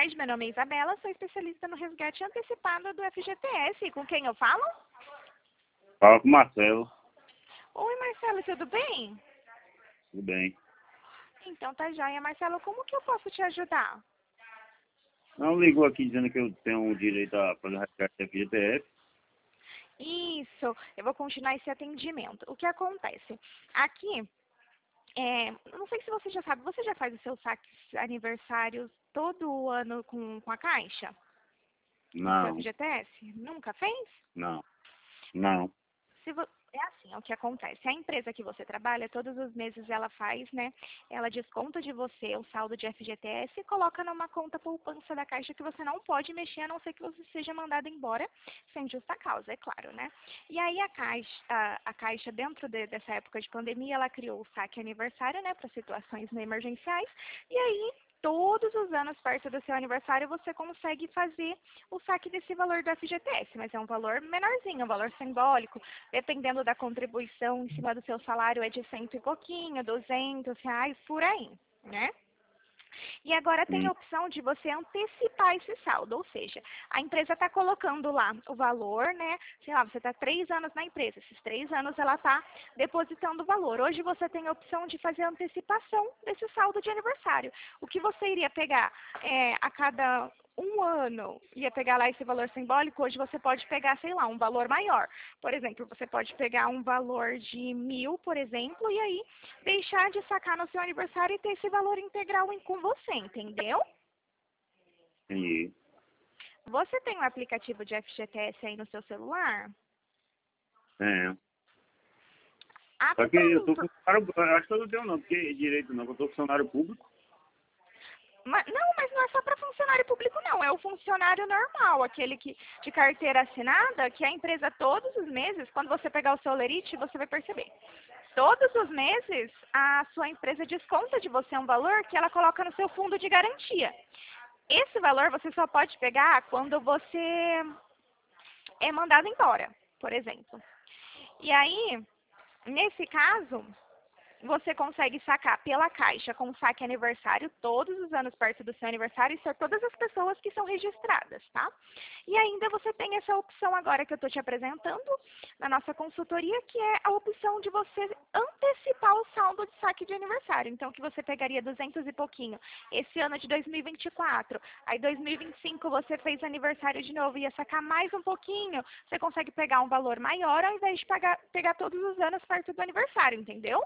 tarde, meu nome é Isabela, sou especialista no resgate antecipado do FGTS. Com quem eu falo? Fala com o Marcelo. Oi, Marcelo, tudo bem? Tudo bem. Então tá joia. Marcelo, como que eu posso te ajudar? Não ligou aqui dizendo que eu tenho o direito a fazer resgate da FGTS. Isso, eu vou continuar esse atendimento. O que acontece? Aqui, não sei se você já sabe, você já faz os seus saques aniversários todo ano com a Caixa? No seu Não, FGTS? Nunca fez? não, não. É assim, é o que acontece. A empresa que você trabalha, todos os meses ela faz, né? Ela desconta de você o saldo de FGTS e coloca numa conta poupança da Caixa que você não pode mexer, a não ser que você seja mandado embora sem justa causa, é claro, né? E aí a Caixa dentro dessa época de pandemia, ela criou o saque aniversário, né? Para situações emergenciais. E aí, todos os anos, perto do seu aniversário, você consegue fazer o saque desse valor do FGTS, mas é um valor menorzinho, um valor simbólico, dependendo da contribuição em cima do seu salário, é de cento e pouquinho, R$ 200, por aí, né? E agora tem a opção de você antecipar esse saldo, ou seja, a empresa está colocando lá o valor, né? Sei lá, você está 3 anos na empresa, esses 3 anos ela está depositando o valor. Hoje você tem a opção de fazer a antecipação desse saldo de aniversário. O que você iria pegar a cada um ano, ia pegar lá esse valor simbólico, hoje você pode pegar, sei lá, um valor maior. Por exemplo, você pode pegar um valor de 1.000, por exemplo, e aí deixar de sacar no seu aniversário e ter esse valor integral com você, entendeu? Entendi. Você tem um aplicativo de FGTS aí no seu celular? É. Abre Só que para eu mim. tô funcionário, eu acho que eu não tenho não, porque direito não, eu tô funcionário público. Mas não é só para funcionário público, não. É o funcionário normal, aquele que de carteira assinada, que a empresa todos os meses, quando você pegar o seu Lerite, você vai perceber. Todos os meses, a sua empresa desconta de você um valor que ela coloca no seu fundo de garantia. Esse valor você só pode pegar quando você é mandado embora, por exemplo. E aí, nesse caso, você consegue sacar pela Caixa com saque aniversário todos os anos perto do seu aniversário e são todas as pessoas que são registradas, tá? E ainda você tem essa opção agora que eu estou te apresentando na nossa consultoria, que é a opção de você antecipar o saldo de saque de aniversário. Então, que você pegaria 200 e pouquinho esse ano de 2024, aí 2025 você fez aniversário de novo e ia sacar mais um pouquinho, você consegue pegar um valor maior ao invés de pegar todos os anos perto do aniversário, entendeu?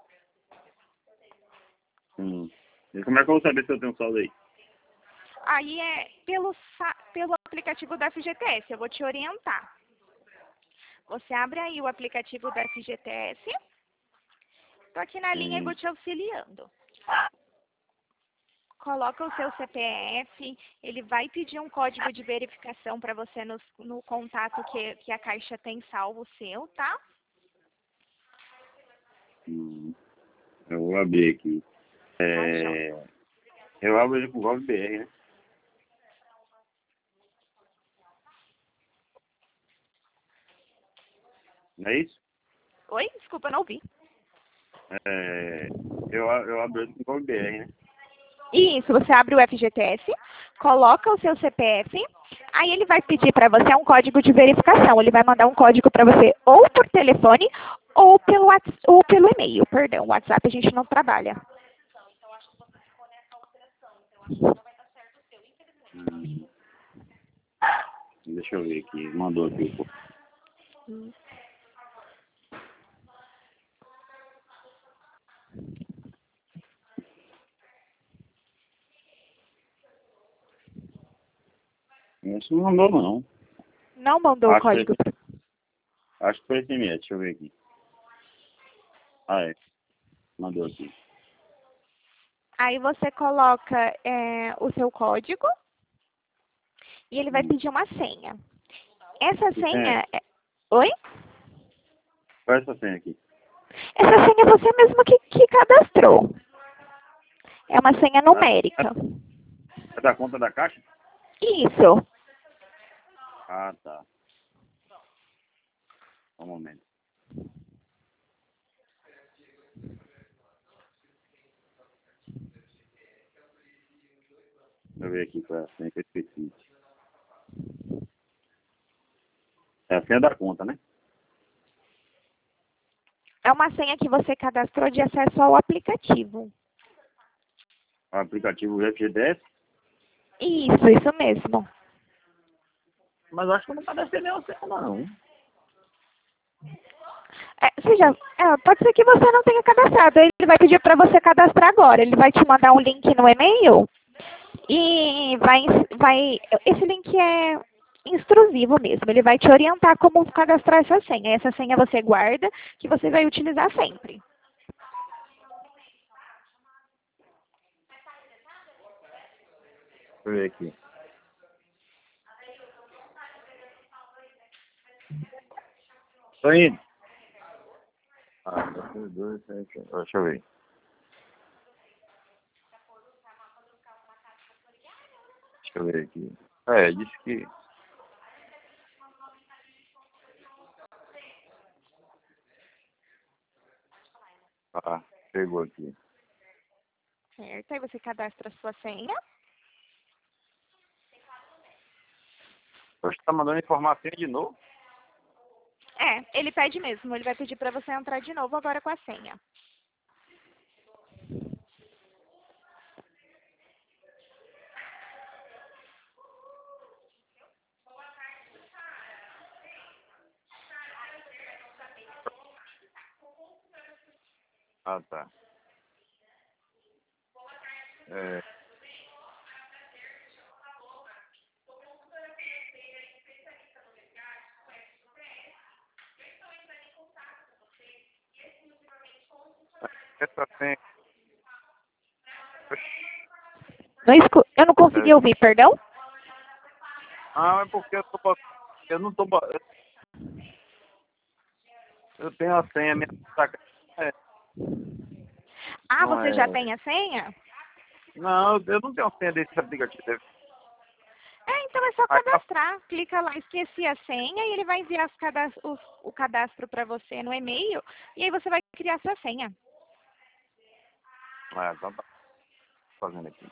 E como é que eu vou saber se eu tenho saldo aí? Aí é pelo aplicativo da FGTS, eu vou te orientar. Você abre aí o aplicativo da FGTS, estou aqui na linha e vou te auxiliando. Coloca o seu CPF, ele vai pedir um código de verificação para você no contato que a Caixa tem salvo seu, tá? Eu vou abrir aqui. Tá, joia. Eu abro ele com o GovBR, né? Não é isso? Oi? Desculpa, não ouvi. Eu abro ele com o GovBR, né? Isso, você abre o FGTS, coloca o seu CPF, aí ele vai pedir para você um código de verificação. Ele vai mandar um código para você ou por telefone ou pelo e-mail. Perdão, o WhatsApp a gente não trabalha. Deixa eu ver aqui. Mandou aqui. Isso não mandou, não. Não mandou o código. Acho que foi SMS. Deixa eu ver aqui. Ah, é. Mandou aqui. Aí você coloca o seu código e ele vai pedir uma senha. Essa senha... Oi? Qual é essa senha aqui? Essa senha é você mesmo que cadastrou. É uma senha numérica. É da conta da Caixa? Isso. Ah, tá. Um momento. eu ver aqui qual é a senha que eu esqueci. É a senha da conta, né? É uma senha que você cadastrou de acesso ao aplicativo. O aplicativo FGTS. Isso mesmo. Mas eu acho que eu não cadastrei nenhuma senha, não. Pode ser que você não tenha cadastrado. Ele vai pedir para você cadastrar agora. Ele vai te mandar um link no e-mail e esse link é instrusivo mesmo. Ele vai te orientar como cadastrar essa senha. Essa senha você guarda, que você vai utilizar sempre. Deixa eu ver aqui. Tô indo. Deixa eu ver. Deixa eu ver aqui. Diz que... Chegou aqui. Certo? Aí você cadastra a sua senha. Você tá mandando informação de novo? Ele pede mesmo. Ele vai pedir para você entrar de novo agora com a senha. Ah, tá. Essa senha... Eu não consegui ouvir, perdão? É porque eu não tô... Eu tenho a senha minha. Não Você já é... tem a senha? Não, eu não tenho a senha desse aplicativo. Então é só Aí, cadastrar. Clica lá, esqueci a senha, e ele vai enviar o cadastro para você no e-mail, e aí você vai criar sua senha. então tá fazendo aqui.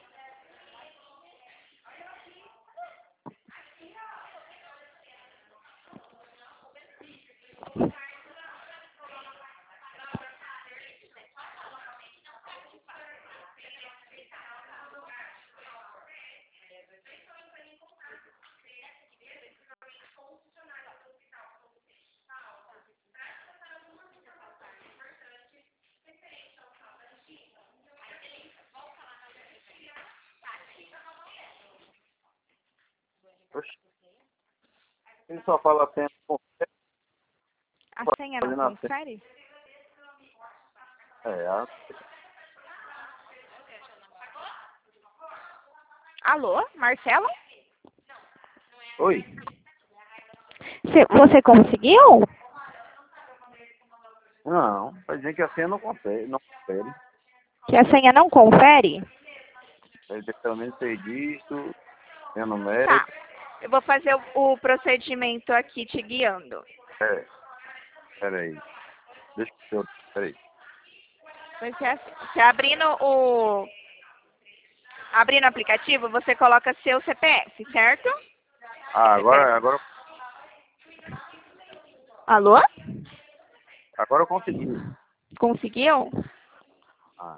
Oxe. Ele só fala a senha. A senha não Fazendo a senha. confere? A... Alô, Marcelo? Oi? Você conseguiu? Não, vai dizer que a senha não confere. Não confere. Que a senha não confere? Vai dizer pelo menos 6 dígitos, senha Tá. numérica. Eu vou fazer o procedimento aqui te guiando. Peraí. Deixa eu... Peraí. Você abrindo o aplicativo, você coloca seu CPF, certo? Agora Alô? eu consegui. Conseguiu? Ah,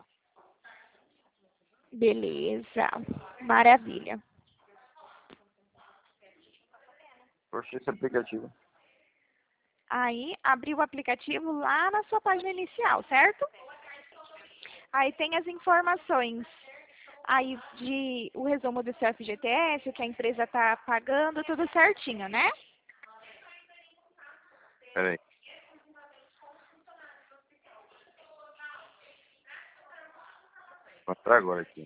Beleza. Maravilha. poxa, esse aplicativo. Aí, abriu o aplicativo lá na sua página inicial, certo? Aí tem as informações aí o resumo do seu FGTS, o que a empresa está pagando, tudo certinho, né? Peraí. Vou entrar agora aqui.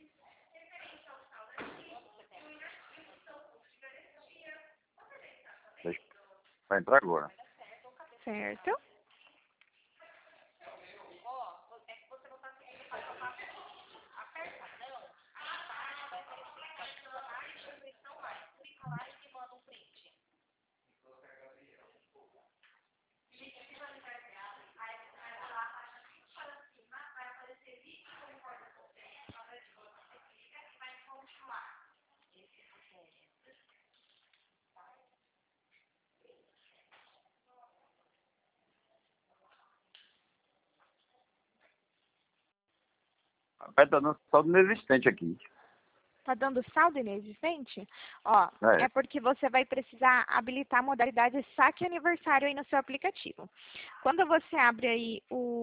Vai entrar agora. Certo. Vai tá dando saldo inexistente aqui. Tá dando saldo inexistente? Ó, É. é porque você vai precisar habilitar a modalidade saque aniversário aí no seu aplicativo. Quando você abre aí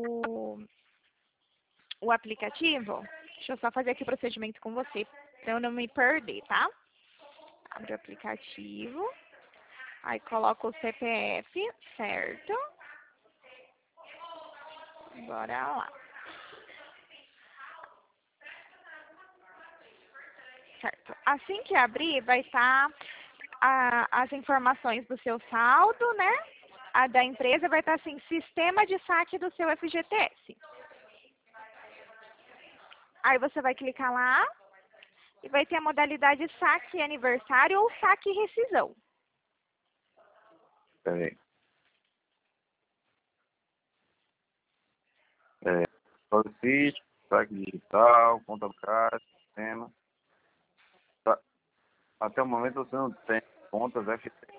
o aplicativo, deixa eu só fazer aqui o procedimento com você, pra eu não me perder, tá? Abre o aplicativo, aí coloca o CPF, certo? Bora lá. Certo. Assim que abrir, vai estar as informações do seu saldo, né? A da empresa vai estar assim, sistema de saque do seu FGTS. Aí você vai clicar lá e vai ter a modalidade saque aniversário ou saque rescisão. Peraí. Solicite, saque digital, conta bancária, sistema. Tá. Até o momento você não tem contas FT.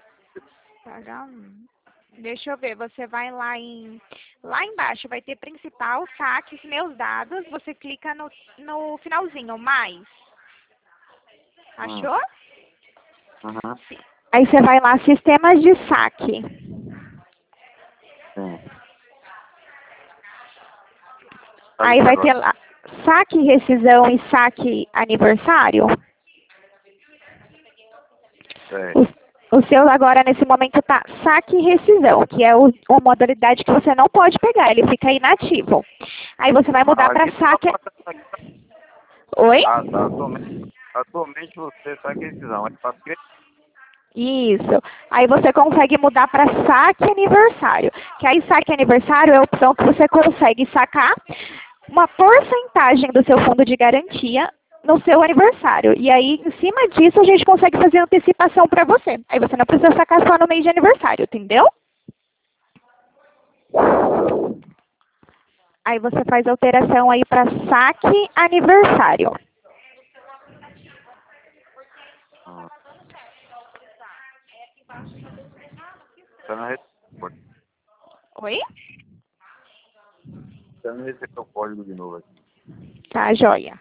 Deixa eu ver, você vai lá embaixo vai ter principal, saques, meus dados, você clica no finalzinho, mais. Achou? Uhum. Aí você vai lá, sistemas de saque. Sim. Aí vai ter lá, saque, rescisão e saque aniversário. O seu agora, nesse momento, tá saque e rescisão, que é uma modalidade que você não pode pegar, ele fica inativo. Aí você vai mudar para saque... Oi? Ah, tá. Atualmente você saque e rescisão. É fácil. Isso. Aí você consegue mudar para saque aniversário. Que aí saque aniversário é a opção que você consegue sacar uma porcentagem do seu fundo de garantia no seu aniversário. E aí, em cima disso, a gente consegue fazer antecipação para você. Aí você não precisa sacar só no mês de aniversário, entendeu? Aí você faz alteração aí para saque aniversário. Oi? Você não recebeu o código de novo aqui. Tá, joia.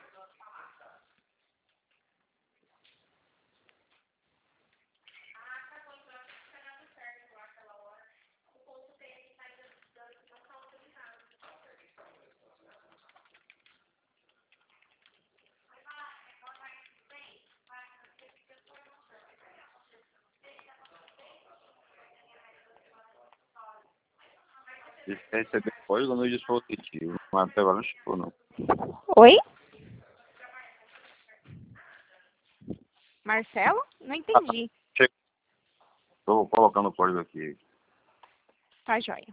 Disse que recebeu o código no dispositivo. Mas até agora não chegou, não. Oi? Marcelo? Não entendi. Chegou. Estou colocando o código aqui. Tá, joia.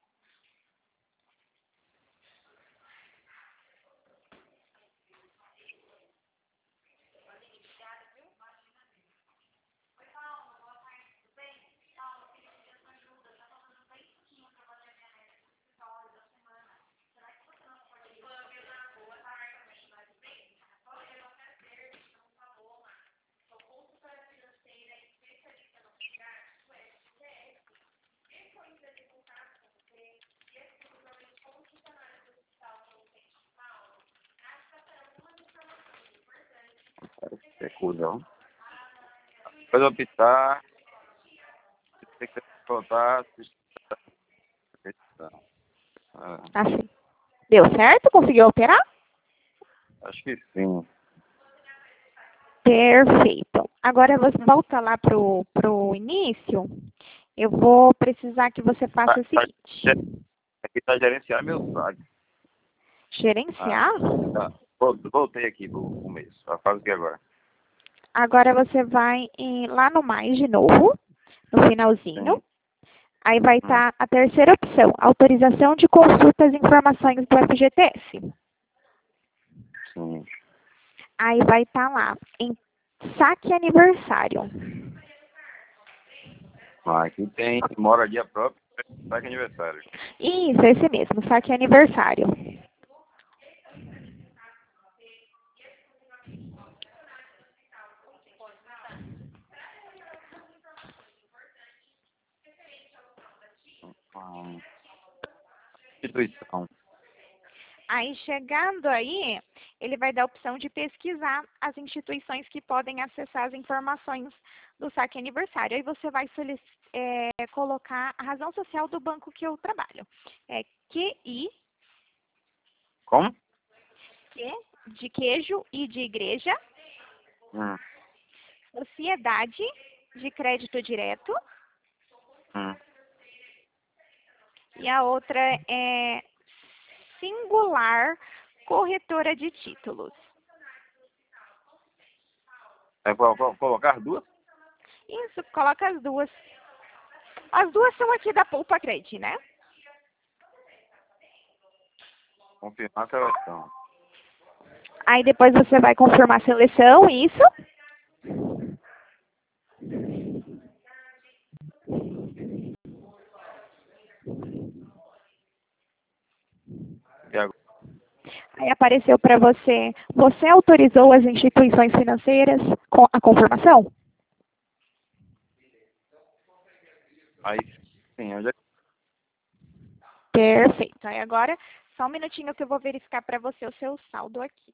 É cuzão. Depois optar, tem que voltar. Assim. Deu certo? Conseguiu alterar? Acho que sim. Perfeito. Agora você volta lá pro início. Eu vou precisar que você faça o seguinte. Aqui tá gerenciar meu saque. Gerenciar? Tá. Voltei aqui pro começo. Faz o que agora? Agora você vai lá no mais de novo, no finalzinho. Sim. Aí vai estar a terceira opção, autorização de consulta às informações do FGTS. Sim. Aí vai estar lá, em saque aniversário. Aqui tem moradia própria, saque aniversário. Isso, esse mesmo, saque aniversário. Instituição. Aí, chegando aí, ele vai dar a opção de pesquisar as instituições que podem acessar as informações do saque aniversário. Aí você vai colocar a razão social do banco que eu trabalho. É QI, Como? Q de queijo e de igreja, Hum, Sociedade de Crédito Direto, hum. e a outra é Singular Corretora de Títulos. É colocar duas? Isso, coloca as duas. As duas são aqui da Poupa Cred, né? Confirmar a seleção. Aí depois você vai confirmar a seleção, isso. E agora? Aí apareceu para você, você autorizou as instituições financeiras com a confirmação? Aí sim, eu já... Perfeito. Aí agora, só um minutinho que eu vou verificar para você o seu saldo aqui.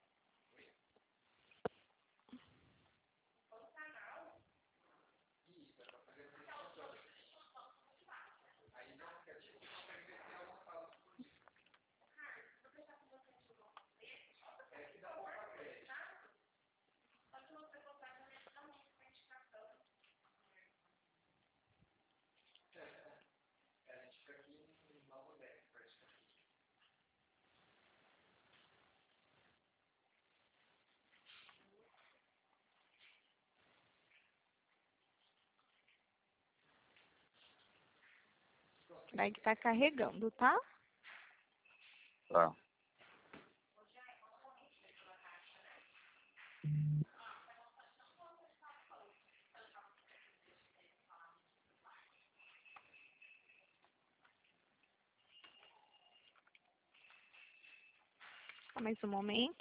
Aí que está carregando, tá? Tá. Só mais um momento.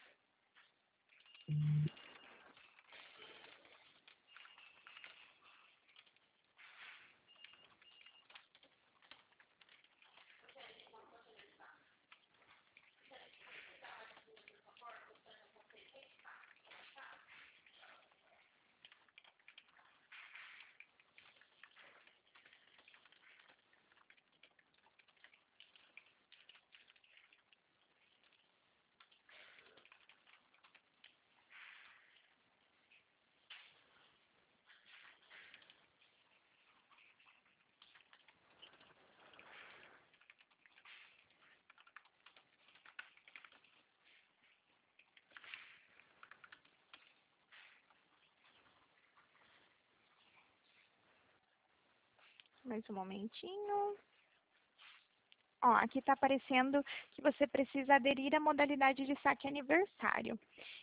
Mais um momentinho. Ó, aqui está aparecendo que você precisa aderir à modalidade de saque aniversário.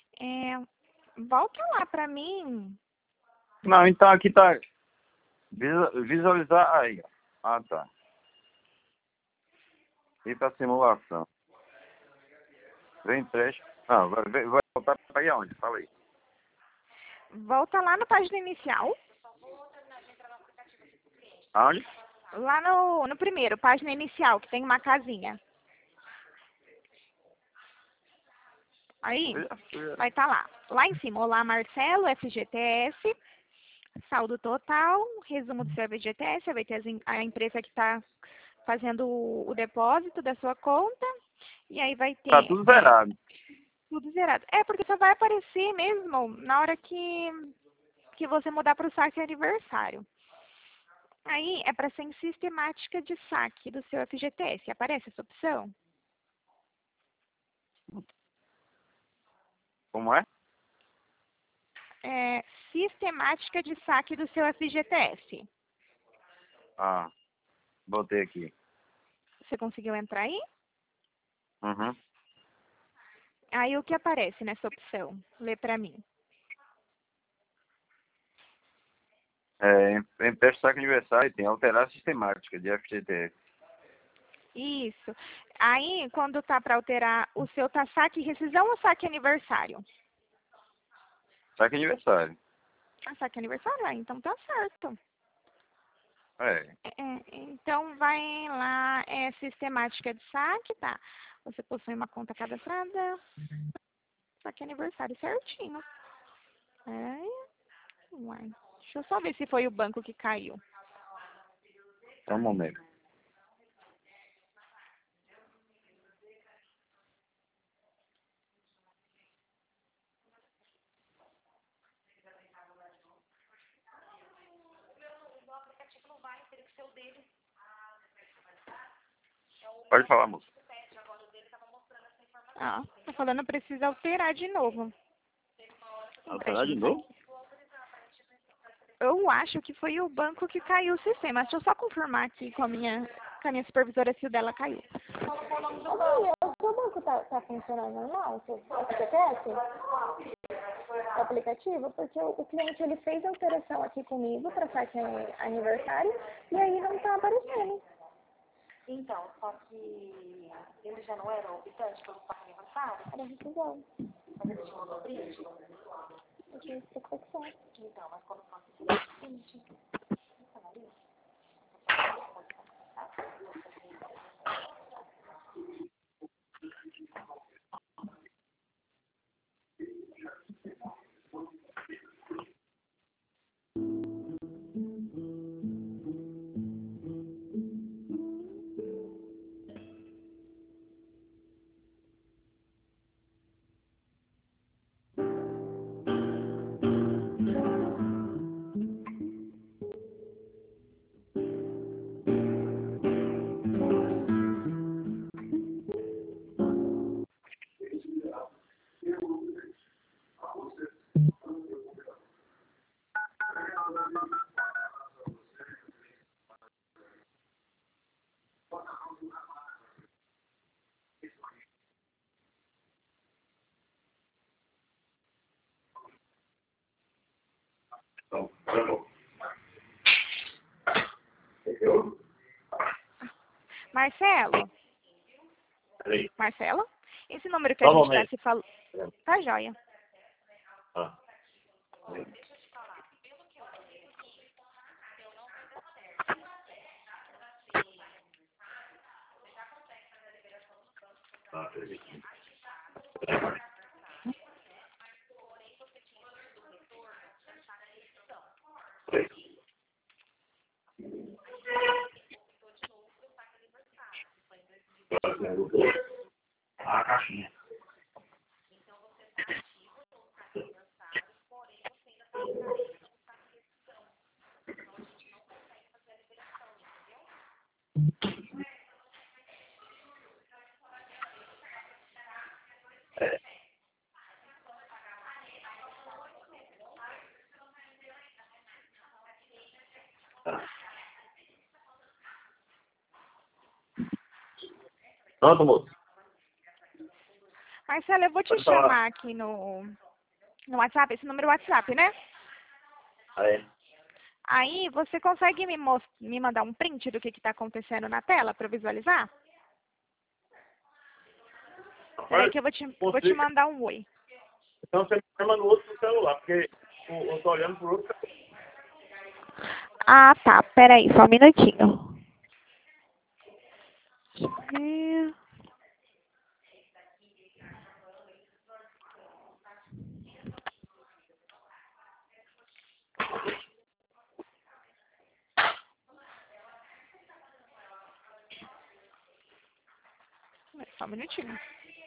Volta lá para mim. Não, então aqui tá visualizar aí. Ó. Ah, tá. E para simulação. Vem trecho. Não, vai voltar para aí aonde? Fala aí. Volta lá na página inicial. Aonde? Lá no primeiro, página inicial, que tem uma casinha. Aí, vai estar lá. Lá em cima, olá Marcelo, FGTS, saldo total, resumo do seu FGTS, vai ter a empresa que está fazendo o depósito da sua conta. E aí vai Tá ter tudo zerado. tudo zerado. É, porque só vai aparecer mesmo na hora que você mudar para o saque aniversário. Aí é para ser em sistemática de saque do seu FGTS. Aparece essa opção? Como é? É, sistemática de saque do seu FGTS. Ah, botei aqui. Você conseguiu entrar aí? Uhum. Aí o que aparece nessa opção? Lê para mim. Em teste saque aniversário tem alterar a sistemática de FGTS. Isso. Aí, quando tá para alterar o seu tá saque rescisão ou saque aniversário? Saque aniversário. Ah, saque aniversário? Ah, então tá certo. É. Então, vai lá, sistemática de saque, tá? Você possui uma conta cadastrada. Tá aqui aniversário certinho. Uai. Deixa eu só ver se foi o banco que caiu. Só um momento. Pode falar, moça. Ah, tá falando precisa alterar de novo. Alterar de novo? Eu acho que foi o banco que caiu o sistema. Deixa eu só confirmar aqui com a minha supervisora se o dela caiu. O seu banco tá funcionando normal? O seu FGTS? O aplicativo? Porque o cliente ele fez a alteração aqui comigo para saque aniversário e aí não tá aparecendo. Então, só que ele já não era optante pelo saque aniversário? Era rescisão. Mas ele te mandou print? Eu tinha expectativa. Então, mas quando for print, analisa. Marcelo? Peraí. Marcelo? Esse número que a gente tá se falando... Tá joia. Ah. Peraí. A caixinha. Pronto, moço. Marcelo, eu vou te chamar aqui no WhatsApp, esse número é WhatsApp, né? Aí. Aí você consegue me mandar um print do que está acontecendo na tela para eu visualizar? Peraí que eu vou te mandar um oi. Então você me chama no outro celular, porque eu tô olhando pro outro celular. Ah, tá. Peraí, só um minutinho. Deixa eu ver. Só um minutinho.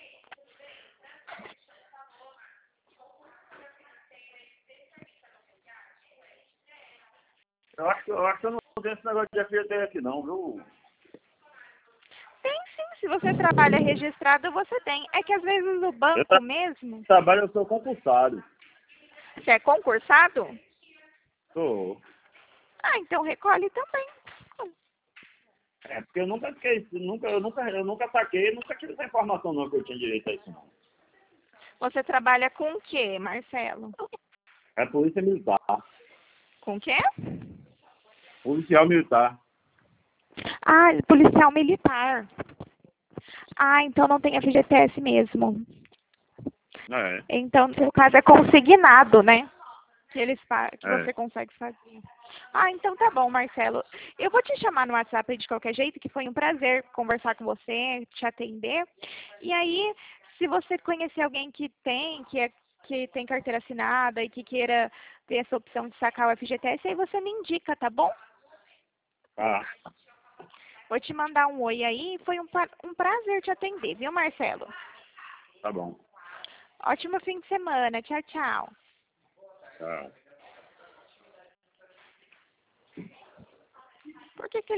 Eu acho que eu não tenho esse negócio de FGTS aqui não, viu? Tem sim, se você trabalha registrado, você tem. É que às vezes o banco mesmo... Trabalho, eu sou compulsário. Você é concursado? Sou. Ah, então recolhe também. É, porque eu nunca fiquei, eu nunca saquei, nunca tive essa informação não que eu tinha direito a isso não. Você trabalha com o quê, Marcelo? É polícia militar. Com o quê? Policial militar. Ah, policial militar. Ah, então não tem FGTS mesmo. É. Então, no seu caso, é consignado, né? que você consegue fazer. Ah, então tá bom, Marcelo. Eu vou te chamar no WhatsApp de qualquer jeito, que foi um prazer conversar com você, te atender. E aí, se você conhecer alguém que tem carteira assinada e que queira ter essa opção de sacar o FGTS, aí você me indica, tá bom? Ah, Vou te mandar um oi aí. Foi um prazer te atender, viu, Marcelo? tá bom. Ótimo fim de semana. Tchau, tchau. Tchau. Por que